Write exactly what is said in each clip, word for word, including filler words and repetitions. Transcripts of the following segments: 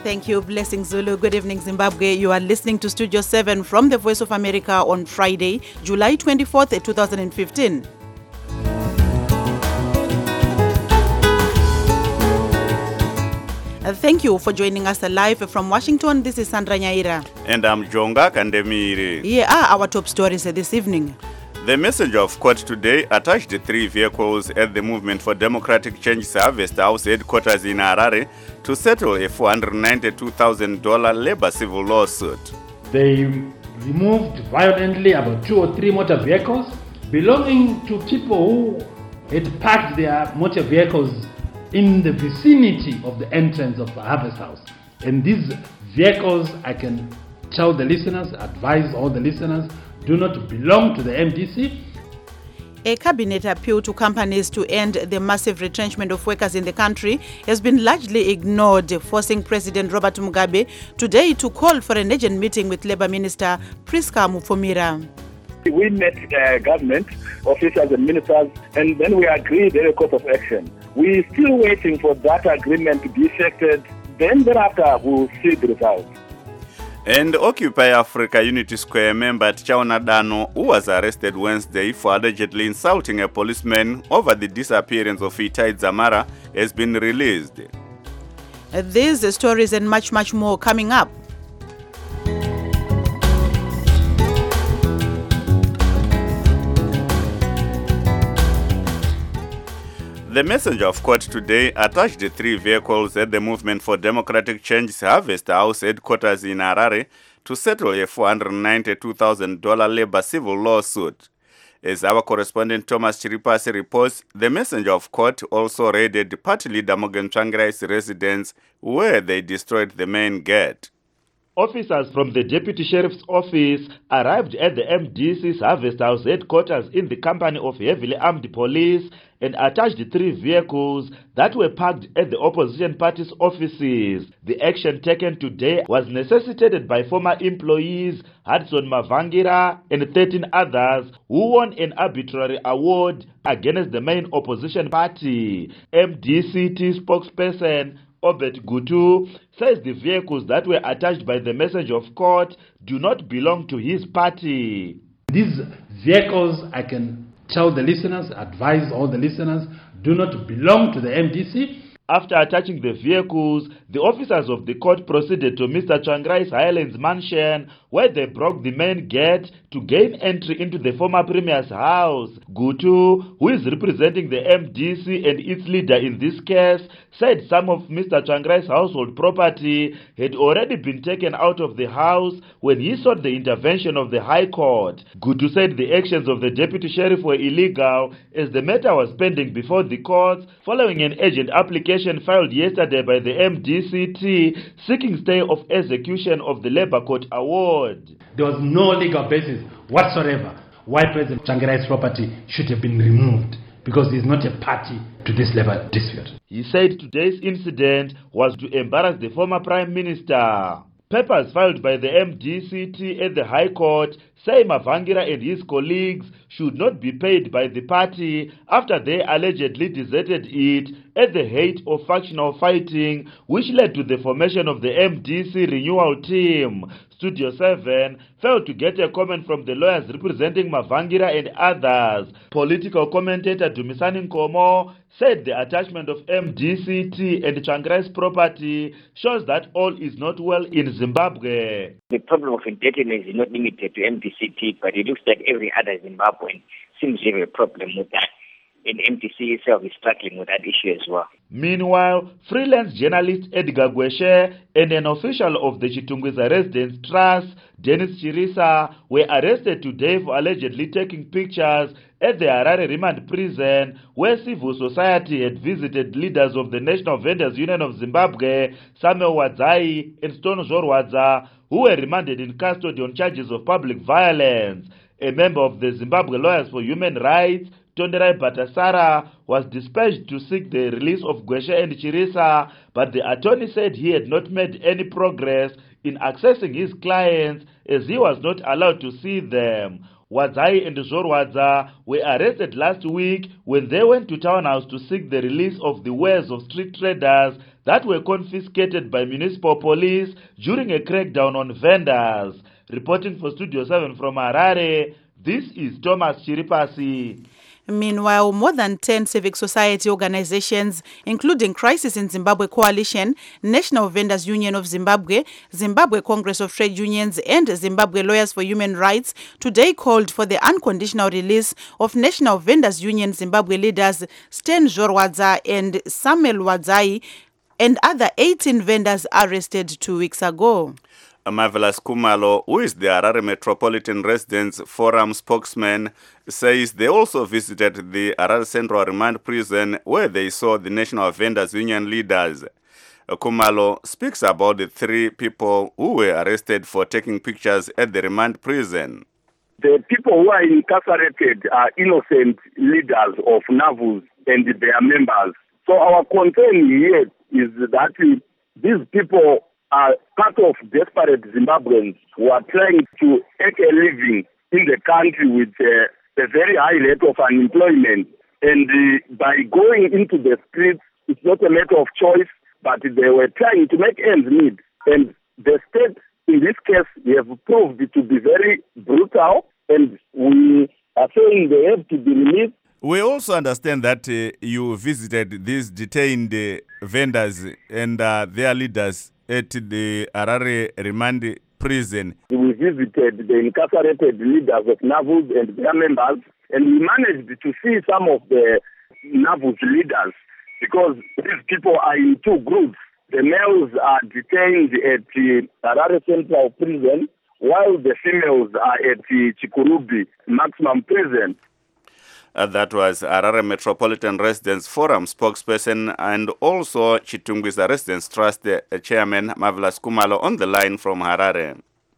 Thank you, Blessing Zulu. Good evening, Zimbabwe. You are listening to Studio seven from the Voice of America on Friday, July twenty-fourth, twenty fifteen. Uh, thank you for joining us live from Washington. This is Sandra Nyaira. And I'm Jonga Kandemiri. Here are our top stories this evening. The messenger of court today attached three vehicles at the Movement for Democratic Change Harvest House headquarters in Harare to settle a four hundred ninety-two thousand dollars labor civil lawsuit. They removed violently about two or three motor vehicles belonging to people who had parked their motor vehicles in the vicinity of the entrance of the Harvest House. And these vehicles, I can tell the listeners, advise all the listeners, do not belong to the M D C. A cabinet appeal to companies to end the massive retrenchment of workers in the country has been largely ignored, forcing President Robert Mugabe today to call for an urgent meeting with Labour Minister Priska Mufumira. We met uh, government officials and ministers, and then we agreed on a course of action. We're still waiting for that agreement to be effected. Then thereafter, we'll see the results. And Occupy Africa Unity Square member Chaona Dano, who was arrested Wednesday for allegedly insulting a policeman over the disappearance of Itai Zamara, has been released. Uh, these stories and much, much more coming up. The messenger of court today attached the three vehicles at the Movement for Democratic Change Harvest House headquarters in Harare to settle a four hundred ninety-two thousand dollars labor civil lawsuit. As our correspondent Thomas Chiripasi reports, the messenger of court also raided party leader Morgan Tsvangirai's residence, where they destroyed the main gate. Officers from the Deputy Sheriff's Office arrived at the M D C's Harvest House headquarters in the company of heavily armed police and attached three vehicles that were parked at the opposition party's offices. The action taken today was necessitated by former employees Hudson Mavangira and thirteen others who won an arbitrary award against the main opposition party. M D C T spokesperson Obet Gutu says the vehicles that were attached by the messenger of court do not belong to his party. These vehicles, I can tell the listeners, advise all the listeners, do not belong to the M D C. After attaching the vehicles, the officers of the court proceeded to Mister Tsvangirai's Highlands mansion, where they broke the main gate to gain entry into the former premier's house. Gutu, who is representing the M D C and its leader in this case, said some of Mister Tsvangirai's household property had already been taken out of the house when he sought the intervention of the High Court. Gutu said the actions of the deputy sheriff were illegal as the matter was pending before the courts following an urgent application filed yesterday by the M D C T seeking stay of execution of the Labour Court award. There was no legal basis whatsoever why President Tsvangirai's property should have been removed, because he is not a party to this labour dispute. He said today's incident was to embarrass the former Prime Minister. Papers filed by the M D C T at the High Court say Mavangira and his colleagues should not be paid by the party after they allegedly deserted it at the height of factional fighting, which led to the formation of the M D C renewal team. Studio seven failed to get a comment from the lawyers representing Mavangira and others. Political commentator Dumisani Nkomo said the attachment of M D C T and Tsvangirai's property shows that all is not well in Zimbabwe. The problem of indebtedness is not limited to M D C T, but it looks like every other Zimbabwean seems to have a problem with that. And M D C itself is struggling with that issue as well. Meanwhile, freelance journalist Edgar Gweshe and an official of the Chitungwiza Residence Trust, Dennis Chirisa, were arrested today for allegedly taking pictures at the Harare Remand Prison, where civil society had visited leaders of the National Vendors Union of Zimbabwe, Samuel Wadzai and Stone Zorwadza, who were remanded in custody on charges of public violence. A member of the Zimbabwe Lawyers for Human Rights, Tonderai Batasara, was dispatched to seek the release of Gweshe and Chirisa, but the attorney said he had not made any progress in accessing his clients as he was not allowed to see them. Wadzai and Zorwadza were arrested last week when they went to Townhouse to seek the release of the wares of street traders that were confiscated by municipal police during a crackdown on vendors. Reporting for Studio seven from Harare, this is Thomas Chiripasi. Meanwhile, more than ten civic society organizations, including Crisis in Zimbabwe Coalition, National Vendors Union of Zimbabwe, Zimbabwe Congress of Trade Unions, and Zimbabwe Lawyers for Human Rights, today called for the unconditional release of National Vendors Union Zimbabwe leaders Stan Zorwadza and Samuel Wadzai and other eighteen vendors arrested two weeks ago. Marvelous Kumalo, who is the Harare Metropolitan Residents Forum spokesman, says they also visited the Harare Central Remand Prison where they saw the National Vendors Union leaders. Kumalo speaks about the three people who were arrested for taking pictures at the remand prison. The people who are incarcerated are innocent leaders of NAVUs and their members. So our concern here is that these people are part of desperate Zimbabweans who are trying to make a living in the country with uh, a very high rate of unemployment. And uh, by going into the streets, it's not a matter of choice, but they were trying to make ends meet. And the state, in this case, they have proved to be very brutal, and we are saying they have to be released. We also understand that uh, you visited these detained uh, vendors and uh, their leaders at the Harare Remand Prison. We visited the incarcerated leaders of NAVUs and their members, and we managed to see some of the NAVUs leaders because these people are in two groups. The males are detained at the Harare Central Prison, while the females are at the Chikurubi Maximum Prison. Uh, that was Harare Metropolitan Residents Forum spokesperson and also Chitungwiza Residents Trust uh, Chairman Marvelous Kumalo on the line from Harare.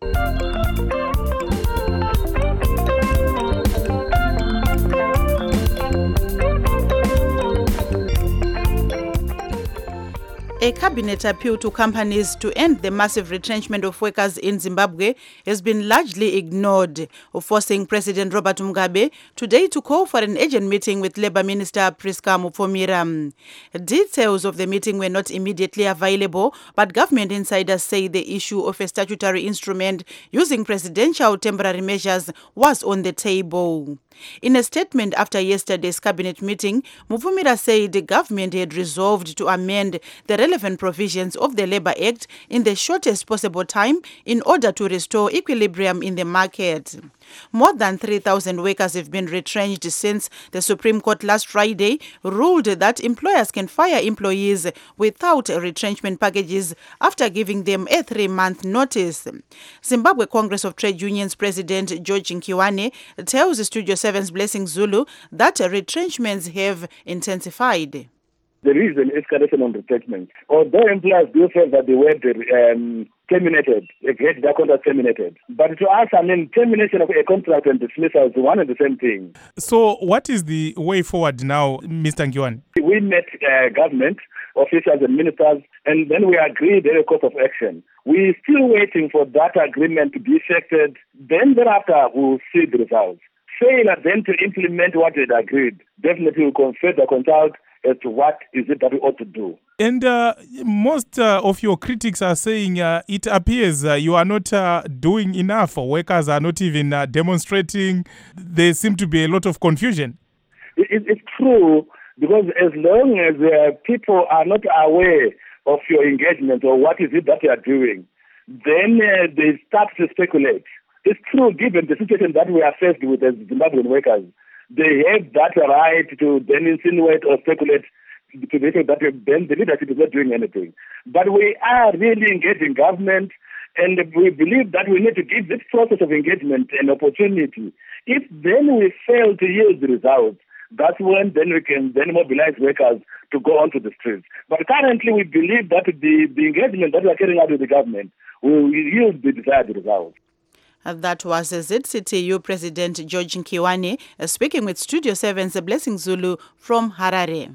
A cabinet appeal to companies to end the massive retrenchment of workers in Zimbabwe has been largely ignored, forcing President Robert Mugabe today to call for an urgent meeting with Labour Minister Priska Mupfomira. Details of the meeting were not immediately available, but government insiders say the issue of a statutory instrument using presidential temporary measures was on the table. In a statement after yesterday's cabinet meeting, Mupfomira said the government had resolved to amend the relevant provisions of the Labour Act in the shortest possible time in order to restore equilibrium in the market. More than three thousand workers have been retrenched since the Supreme Court last Friday ruled that employers can fire employees without retrenchment packages after giving them a three-month notice. Zimbabwe Congress of Trade Unions President George Nkiwane tells Studio seven's Blessing Zulu that retrenchments have intensified. There is an escalation on retrenchment. Although employers do say that the word um, terminated, get their contract terminated. But to us, I mean, termination of a contract and dismissal is one and the same thing. So what is the way forward now, Mister Nkiwane? We met uh, government officials and ministers, and then we agreed on a course of action. We're still waiting for that agreement to be effected. Then thereafter, we'll see the results. Failure then to implement what we had agreed, definitely we'll further consult as to what is it that we ought to do. And uh, most uh, of your critics are saying uh, it appears uh, you are not uh, doing enough. Workers are not even uh, demonstrating. There seems to be a lot of confusion. It, it, it's true, because as long as uh, people are not aware of your engagement or what is it that you are doing, then uh, they start to speculate. It's true, given the situation that we are faced with as Zimbabwean workers. They have that right to then insinuate or speculate to the effect that then the leadership is not doing anything. But we are really engaging government, and we believe that we need to give this process of engagement an opportunity. If then we fail to yield the results, that's when then we can then mobilize workers to go onto the streets. But currently we believe that the, the engagement that we are carrying out with the government will yield the desired results. That was Z C T U President George Nkiwane speaking with Studio seven's Blessing Zulu from Harare.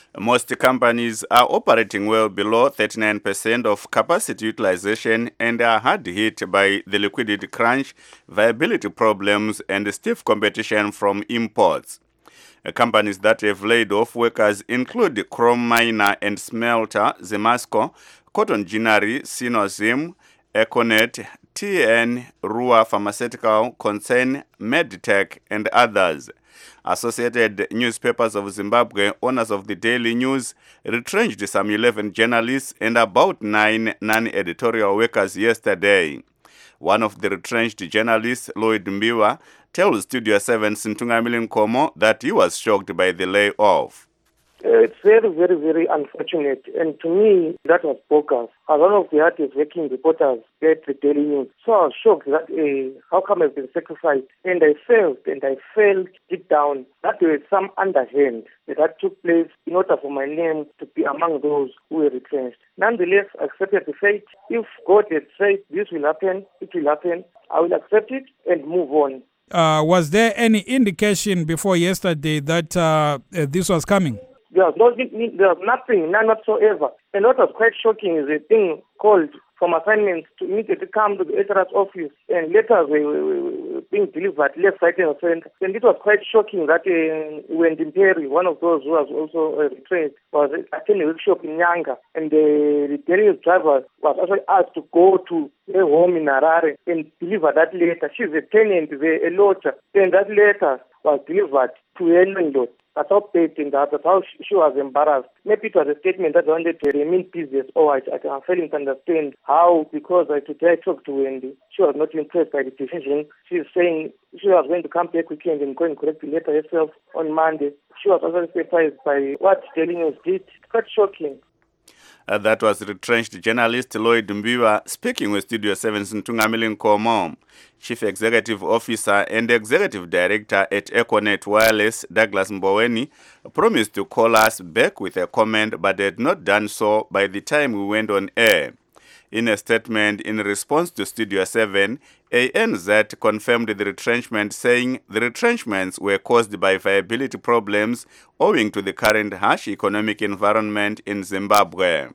Most companies are operating well below thirty-nine percent of capacity utilization and are hard hit by the liquidity crunch, viability problems, and stiff competition from imports. Uh, companies that have laid off workers include Chrome Miner and Smelter, Zemasco, Cotton Ginnery, Sinozim, Econet, T N, Rua Pharmaceutical Concern, Medtech, and others. Associated Newspapers of Zimbabwe, owners of the Daily News, retrenched some eleven journalists and about nine non-editorial workers yesterday. One of the retrenched journalists, Lloyd Mbiwa, tells Studio seven's Ntungamili Nkomo that he was shocked by the layoff. Uh, it's very, very, very unfortunate. And to me, that was bogus. As one of the hardest working reporters at the Daily News, so I was shocked that uh, how come I've been sacrificed? And I felt, and I felt deep down that there was some underhand that took place in order for my name to be among those who were retrenched. Nonetheless, I accepted the fate. If God had said this will happen, it will happen. I will accept it and move on. Uh, was there any indication before yesterday that uh, uh, this was coming? There was, no, there was nothing, none whatsoever. And what was quite shocking is a thing called from assignments to immediately come to the H R S office, and letters were, were, were being delivered left, right, and center. And it was quite shocking that uh, Wendy Perry, one of those who was also uh, retrenched, was attending a workshop in Nyanga, and the, the Daily News driver was actually asked to go to her home in Harare and deliver that letter. She's a tenant, a lodger, and that letter was delivered to her landlord. That's how painting that. That's how she was embarrassed. Maybe it was a statement that wanted to remain business. Oh, I, I am failing to understand how, because I today I talked to Wendy, she was not impressed by the decision. She's saying she was going to come back weekend and go and correct the letter herself on Monday. She was also surprised by what Daily News did. It's quite shocking. Uh, that was retrenched journalist Lloyd Mbiwa speaking with Studio seven's Ntungamili Nkomo. Chief Executive Officer and Executive Director at Econet Wireless, Douglas Mboweni, promised to call us back with a comment but had not done so by the time we went on air. In a statement in response to Studio seven, A N Z confirmed the retrenchment, saying the retrenchments were caused by viability problems owing to the current harsh economic environment in Zimbabwe.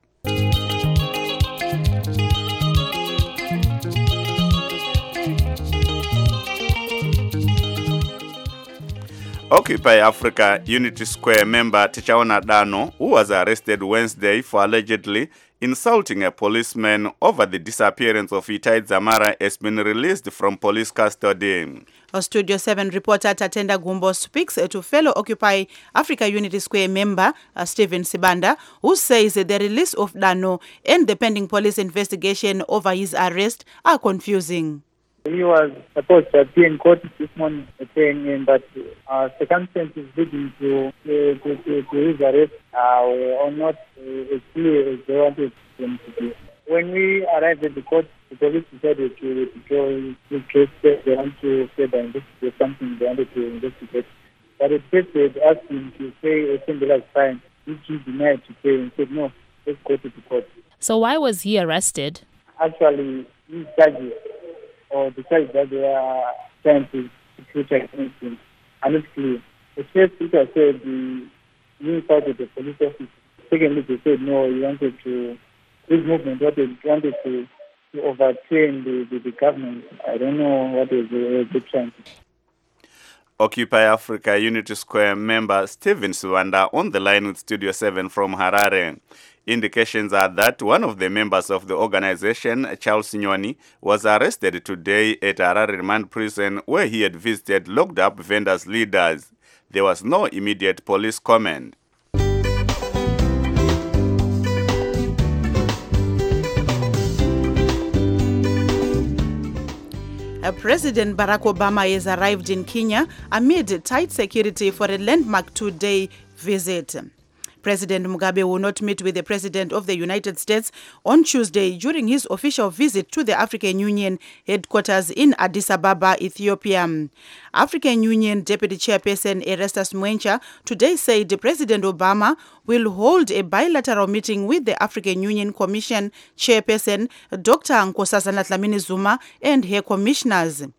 Occupy Africa Unity Square member Tichaona Dano, who was arrested Wednesday for allegedly insulting a policeman over the disappearance of Itai Zamara, has been released from police custody. Our Studio seven reporter Tatenda Gumbo speaks to fellow Occupy Africa Unity Square member uh, Stephen Sibanda, who says the release of Dano and the pending police investigation over his arrest are confusing. He was supposed to appear in court this morning, saying that uh, circumstances leading to, uh, to, to, to his arrest uh, were not uh, as clear as they wanted them to be. When we arrived at the court, the police decided to withdraw his case. They want to say that investigate something they wanted to investigate. But at first they had asked him to pay a single fine, which he denied to pay, and said, no, let's go to the court. So why was he arrested? Actually, these charges, or the charge that they are trying to put against him, are not clear. At first, it was said the new part of the police office. Secondly, they said no, he wanted to, this movement wanted, wanted to, to overturn the, the, the government. I don't know what is the, the trying to. Occupy Africa Unity Square member Stephen Suwanda on the line with Studio seven from Harare. Indications are that one of the members of the organization, Charles Nyoni, was arrested today at Harare Remand Prison, where he had visited locked up vendors' leaders. There was no immediate police comment. Uh, President Barack Obama has arrived in Kenya amid tight security for a landmark two-day visit. President Mugabe will not meet with the President of the United States on Tuesday during his official visit to the African Union headquarters in Addis Ababa, Ethiopia. African Union Deputy Chairperson Erastus Mwencha today said President Obama will hold a bilateral meeting with the African Union Commission Chairperson Doctor Nkosazana Dlamini Zuma and her commissioners.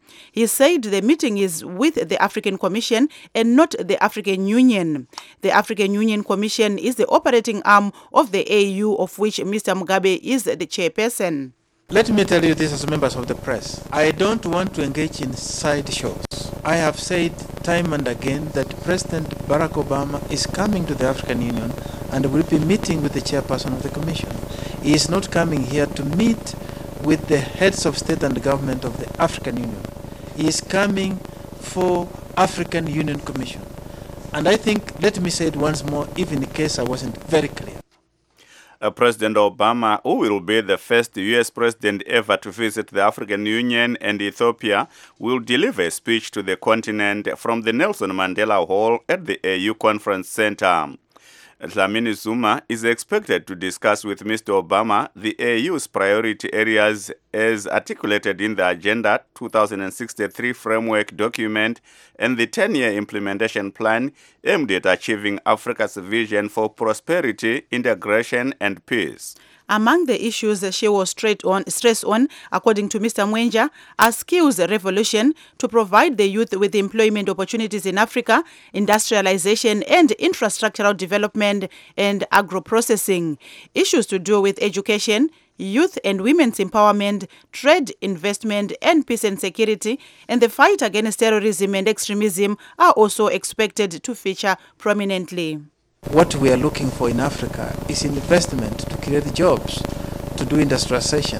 He said the meeting is with the African Commission and not the African Union. The African Union Commission is the operating arm of the A U, of which Mister Mugabe is the chairperson. Let me tell you this as members of the press. I don't want to engage in sideshows. I have said time and again that President Barack Obama is coming to the African Union and will be meeting with the chairperson of the Commission. He is not coming here to meet with the heads of state and government of the African Union. He is coming for African Union Commission. And I think, let me say it once more, even in case I wasn't very clear. Uh, President Obama, who will be the first U S president ever to visit the African Union and Ethiopia, will deliver a speech to the continent from the Nelson Mandela Hall at the A U Conference Center. Dlamini Zuma is expected to discuss with Mister Obama the A U's priority areas as articulated in the Agenda two thousand sixty-three framework document and the ten-year implementation plan aimed at achieving Africa's vision for prosperity, integration, and peace. Among the issues she was straight on, stressed on, according to Mister Mwenja, are skills revolution to provide the youth with employment opportunities in Africa, industrialization and infrastructural development and agro-processing. Issues to do with education, youth and women's empowerment, trade, investment, and peace and security, and the fight against terrorism and extremism are also expected to feature prominently. What we are looking for in Africa is investment to create jobs, to do industrialization.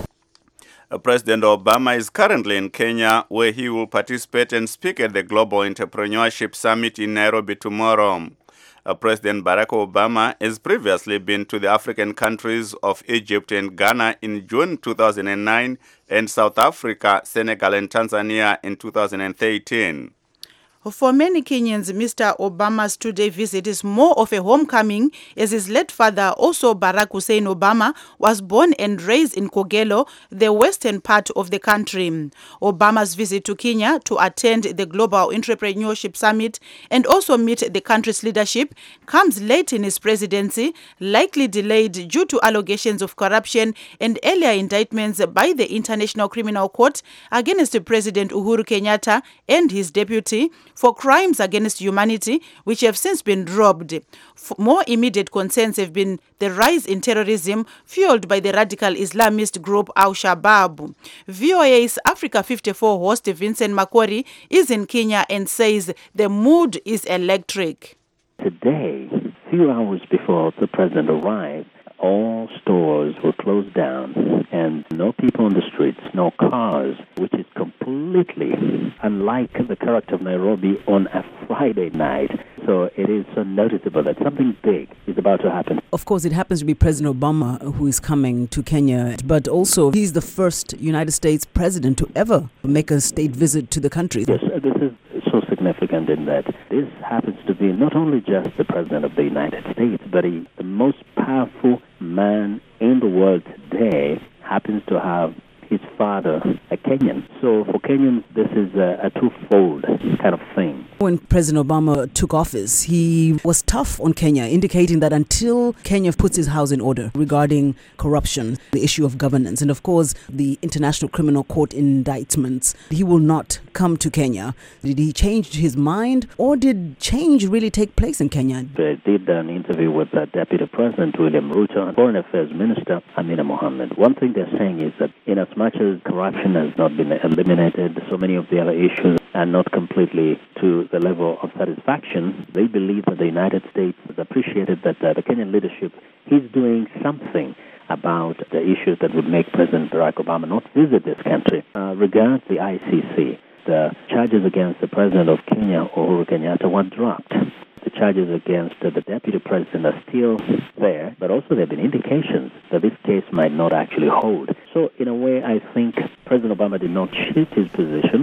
Uh, President Obama is currently in Kenya, where he will participate and speak at the Global Entrepreneurship Summit in Nairobi tomorrow. Uh, President Barack Obama has previously been to the African countries of Egypt and Ghana in June two thousand nine and South Africa, Senegal and Tanzania in two thousand thirteen. For many Kenyans, Mister Obama's two-day visit is more of a homecoming, as his late father, also Barack Hussein Obama, was born and raised in Kogelo, the western part of the country. Obama's visit to Kenya to attend the Global Entrepreneurship Summit and also meet the country's leadership comes late in his presidency, likely delayed due to allegations of corruption and earlier indictments by the International Criminal Court against President Uhuru Kenyatta and his deputy for crimes against humanity, which have since been dropped. More immediate concerns have been the rise in terrorism fueled by the radical Islamist group Al-Shabaab. V O A's Africa fifty-four host Vincent Makori is in Kenya and says the mood is electric. Today, a few hours before the president arrived, all stores were closed down and no people on the streets, no cars, which is completely unlike the character of Nairobi on a Friday night. So it is so noticeable that something big is about to happen. Of course, it happens to be President Obama who is coming to Kenya, but also he's the first United States president to ever make a state visit to the country. Yes, this is so significant in that this happens to be not only just the president of the United States, but he, the most powerful man in the world today happens to have his father a Kenyan. So for Kenyans, this is a, a twofold kind of thing. When President Obama took office, he was tough on Kenya, indicating that until Kenya puts his house in order regarding corruption, the issue of governance, and of course the International Criminal Court indictments, he will not come to Kenya. Did he change his mind, or did change really take place in Kenya? They did an interview with the Deputy President William Ruto and Foreign Affairs Minister Amina Mohammed. One thing they're saying is that in as much as corruption has not been eliminated, so many of the other issues are not completely to the level of satisfaction. They believe that the United States has appreciated that uh, the Kenyan leadership is doing something about the issues that would make President Barack Obama not visit this country. Uh, regards the I C C, the charges against the President of Kenya, Uhuru Kenyatta, were dropped. The charges against uh, the Deputy President are still there, but also there have been indications that this case might not actually hold. So, in a way, I think President Obama did not shift his position.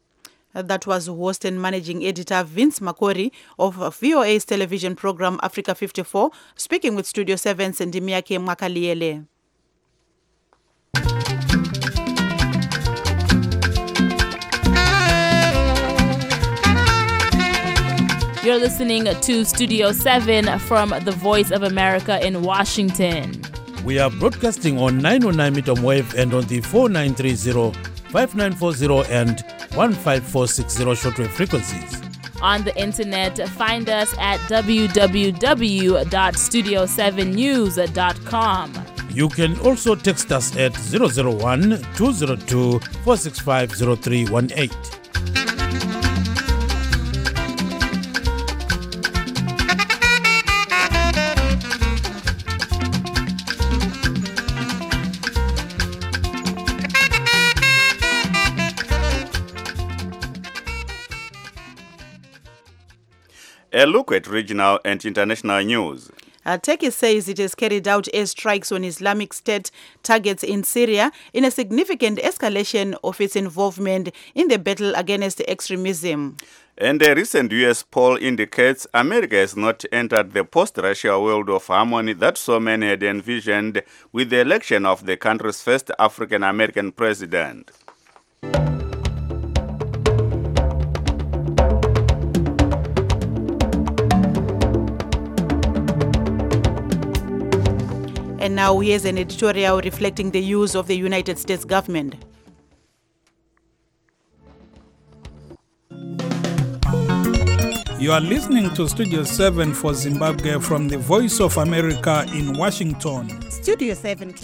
That was host and managing editor Vince Makori of V O A's television program Africa fifty-four, speaking with Studio seven's Ndimiake Mwakaliele. You're listening to Studio seven from the Voice of America in Washington. We are broadcasting on nine oh nine meter wave and on the four nine three zero five nine four zero and one five four six zero shortwave frequencies. On the internet, find us at w w w dot studio seven news dot com. You can also text us at zero zero one, two zero two, four six five zero three one eight. A look at regional and international news. Uh, Turkey says it has carried out airstrikes on Islamic State targets in Syria in a significant escalation of its involvement in the battle against extremism. And a recent U S poll indicates America has not entered the post-Russia world of harmony that so many had envisioned with the election of the country's first African-American president. And now here's an editorial reflecting the views of the United States government. You are listening to Studio seven for Zimbabwe from the Voice of America in Washington. Studio seven.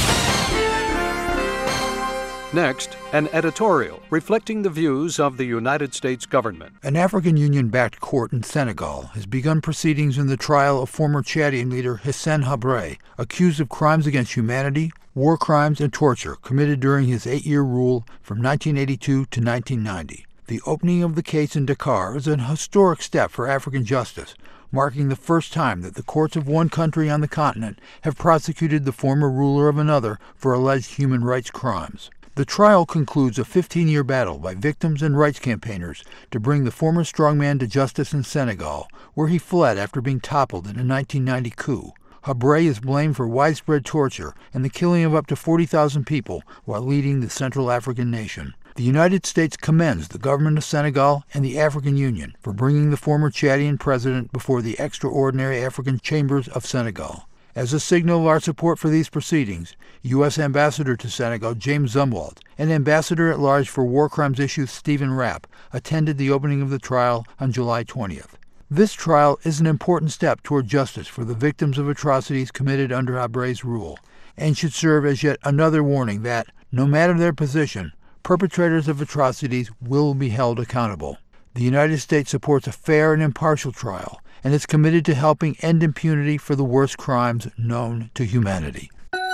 Next, an editorial reflecting the views of the United States government. An African Union-backed court in Senegal has begun proceedings in the trial of former Chadian leader Hissène Habré, accused of crimes against humanity, war crimes, and torture committed during his eight-year rule from nineteen eighty-two to nineteen ninety. The opening of the case in Dakar is an historic step for African justice, marking the first time that the courts of one country on the continent have prosecuted the former ruler of another for alleged human rights crimes. The trial concludes a fifteen-year battle by victims and rights campaigners to bring the former strongman to justice in Senegal, where he fled after being toppled in a nineteen ninety coup. Habré is blamed for widespread torture and the killing of up to forty thousand people while leading the Central African nation. The United States commends the government of Senegal and the African Union for bringing the former Chadian president before the extraordinary African Chambers of Senegal. As a signal of our support for these proceedings, U S Ambassador to Senegal James Zumwalt and Ambassador-at-Large for War Crimes Issues Stephen Rapp attended the opening of the trial on July twentieth. This trial is an important step toward justice for the victims of atrocities committed under Habré's rule, and should serve as yet another warning that, no matter their position, perpetrators of atrocities will be held accountable. The United States supports a fair and impartial trial, and is committed to helping end impunity for the worst crimes known to humanity.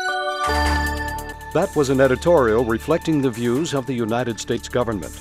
That was an editorial reflecting the views of the United States government.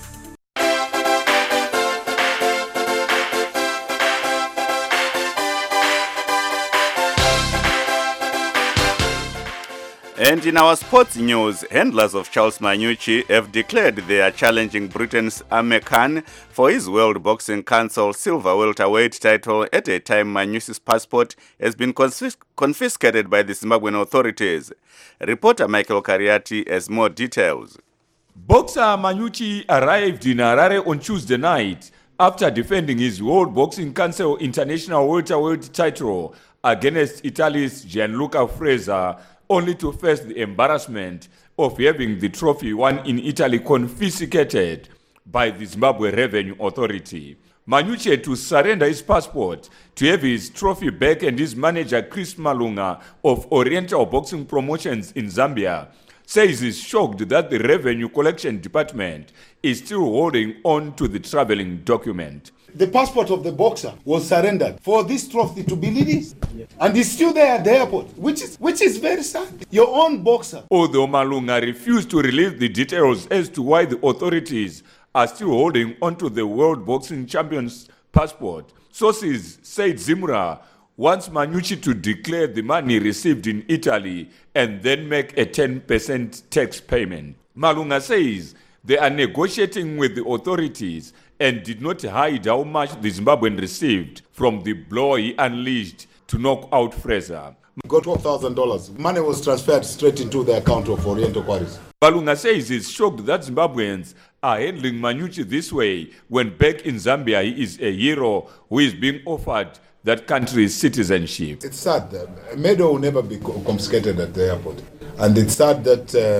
And in our sports news, handlers of Charles Manucci have declared they are challenging Britain's Amir Khan for his World Boxing Council silver welterweight title at a time Manucci's passport has been confis- confiscated by the Zimbabwean authorities. Reporter Michael Kariati has more details. Boxer Manucci arrived in Harare on Tuesday night after defending his World Boxing Council International welterweight title against Italy's Gianluca Fraser, only to face the embarrassment of having the trophy won in Italy confiscated by the Zimbabwe Revenue Authority. Manucci had to surrender his passport to have his trophy back, and his manager Chris Malunga of Oriental Boxing Promotions in Zambia says he's shocked that the Revenue Collection Department is still holding on to the traveling document. The passport of the boxer was surrendered for this trophy to be released. Yes. And it's still there at the airport, which is which is very sad. Your own boxer. Although Malunga refused to release the details as to why the authorities are still holding onto the World Boxing Champion's passport, sources said Zimra wants Manucci to declare the money received in Italy and then make a ten percent tax payment. Malunga says they are negotiating with the authorities and did not hide how much the Zimbabwean received from the blow he unleashed to knock out Fraser. Got twelve thousand dollars. Money was transferred straight into the account of Oriental Quarries. Malunga says he's shocked that Zimbabweans are handling Manucci this way when back in Zambia he is a hero who is being offered that country's citizenship. It's sad. Uh, Meadow will never be confiscated at the airport. And it's sad that uh,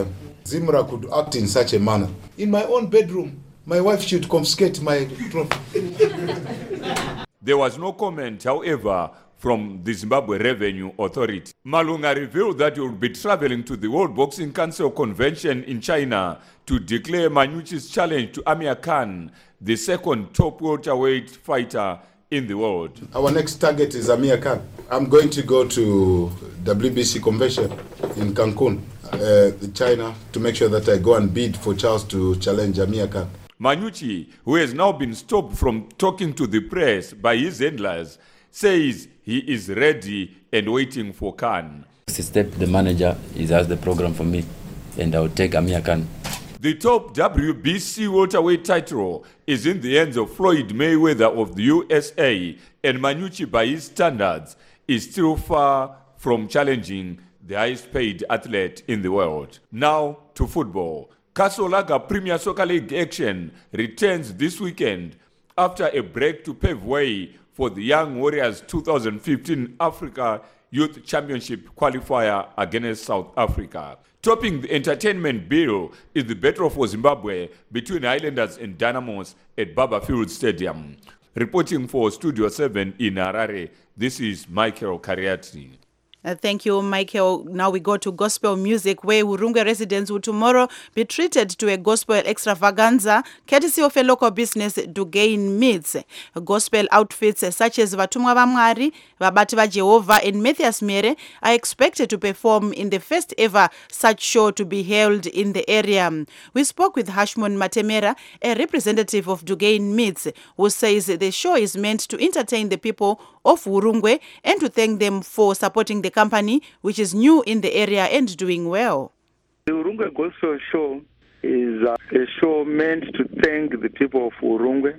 Zimra could act in such a manner. In my own bedroom, my wife should confiscate my trophy. There was no comment, however, from the Zimbabwe Revenue Authority. Malunga revealed that he would be traveling to the World Boxing Council Convention in China to declare Manyuchi's challenge to Amir Khan, the second top welterweight fighter in the world. Our next target is Amir Khan. I'm going to go to W B C convention in Cancun, uh, China, to make sure that I go and bid for Charles to challenge Amir Khan. Manyuchi, who has now been stopped from talking to the press by his handlers, says he is ready and waiting for Khan. Step the manager is has the program for me, and I'll take Amir Khan. The top W B C welterweight title is in the hands of Floyd Mayweather of the U S A, and Manyuchi, by his standards, is still far from challenging the highest paid athlete in the world. Now to football. Kasolaga Premier Soccer League action returns this weekend after a break to pave way for the Young Warriors two thousand fifteen Africa Youth Championship qualifier against South Africa. Topping the entertainment bill is the battle for Zimbabwe between Highlanders and Dynamos at Baba Field Stadium. Reporting for Studio seven in Harare, this is Michael Kariati. Uh, thank you, Michael. Now we go to gospel music, where Hurungwe residents will tomorrow be treated to a gospel extravaganza, courtesy of a local business, Dugain Meats. Gospel outfits such as Vatumwa Vamwari, Vabati va Jehovah, and Matthias Mere are expected to perform in the first ever such show to be held in the area. We spoke with Hashmon Matemera, a representative of Dugain Meats, who says the show is meant to entertain the people of Hurungwe and to thank them for supporting the company, which is new in the area and doing well. The Hurungwe Gospel Show is uh, a show meant to thank the people of Hurungwe,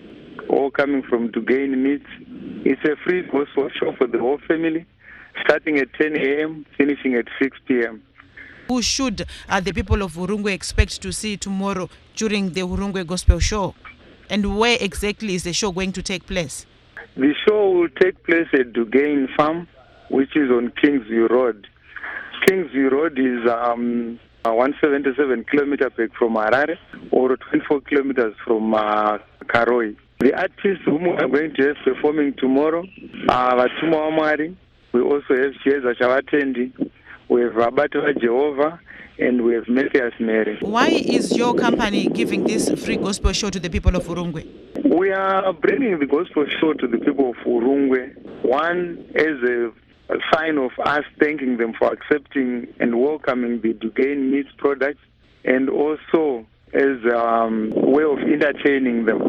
all coming from Dugain Meats. It's a free gospel show for the whole family, starting at ten a.m., finishing at six p.m. Who should uh, the people of Hurungwe expect to see tomorrow during the Hurungwe Gospel Show? And where exactly is the show going to take place? The show will take place at Dugain Farm, which is on Kingsview Road. Kingsview Road is um, one hundred seventy-seven kilometers back from Harare, or twenty-four kilometers from uh, Karoi. The artists whom we are going to have performing tomorrow are Vatumwa Vamwari. We also have Chieza Chavatendi, we have Vabati va Jehovah, and we have Matthias Mere. Why is your company giving this free gospel show to the people of Hurungwe? We are bringing the gospel show to the people of Hurungwe, one, as a, a sign of us thanking them for accepting and welcoming the Dugain Meats products, and also as a um, way of entertaining them.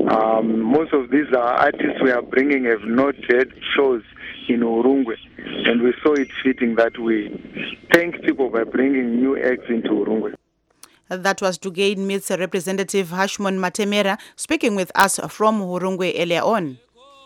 Um, most of these uh, artists we are bringing have not had shows in Hurungwe, and we saw it fitting that we thank people by bringing new acts into Hurungwe. That was Dugain Meats representative Hashmon Matemera speaking with us from Hurungwe earlier on.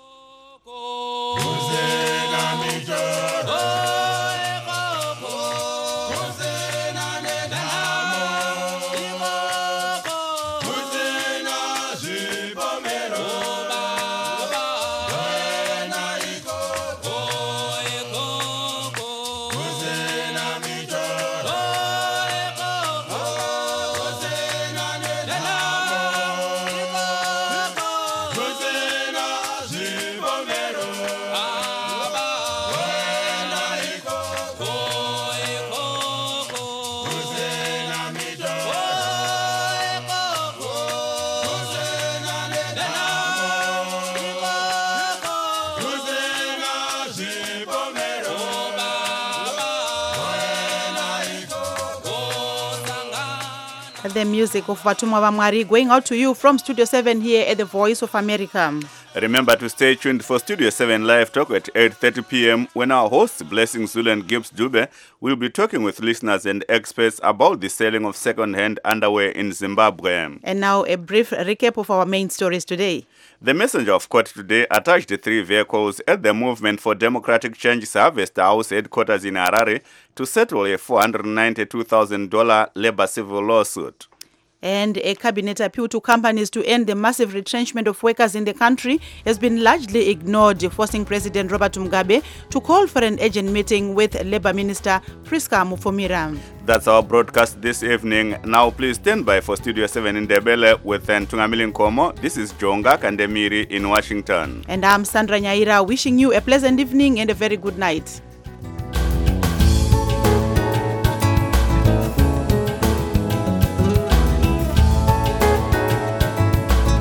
The music of Vatumwa Vamwari going out to you from Studio seven here at the Voice of America. Remember to stay tuned for Studio seven Live Talk at eight thirty p.m. when our hosts, Blessing Zulu and Gibbs Dube, will be talking with listeners and experts about the selling of second-hand underwear in Zimbabwe. And now a brief recap of our main stories today. The messenger of court today attached the three vehicles at the Movement for Democratic Change's Harvest House headquarters in Harare to settle a four hundred ninety-two thousand dollars labor civil lawsuit. And a cabinet appeal to companies to end the massive retrenchment of workers in the country has been largely ignored, forcing President Robert Mugabe to call for an urgent meeting with Labour Minister Priska Mufomira. That's our broadcast this evening. Now please stand by for Studio seven in Ndebele with Ntungamili Nkomo. This is Jonga Kandemiri in Washington. And I'm Sandra Nyaira, wishing you a pleasant evening and a very good night.